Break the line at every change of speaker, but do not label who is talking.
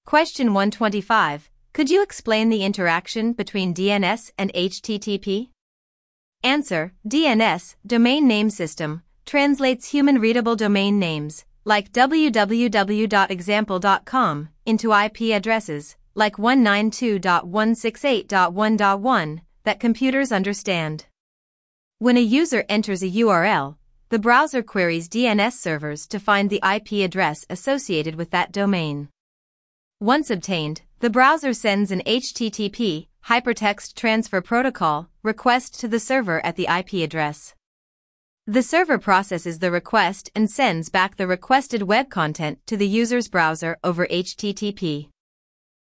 Question 125. Could you explain the interaction between DNS and HTTP? Answer. DNS, Domain Name System, translates human-readable domain names, like www.example.com, into IP addresses, like 192.168.1.1, that computers understand. When a user enters a URL, the browser queries DNS servers to find the IP address associated with that domain. Once obtained, the browser sends an HTTP, Hypertext Transfer Protocol, request to the server at the IP address. The server processes the request and sends back the requested web content to the user's browser over HTTP.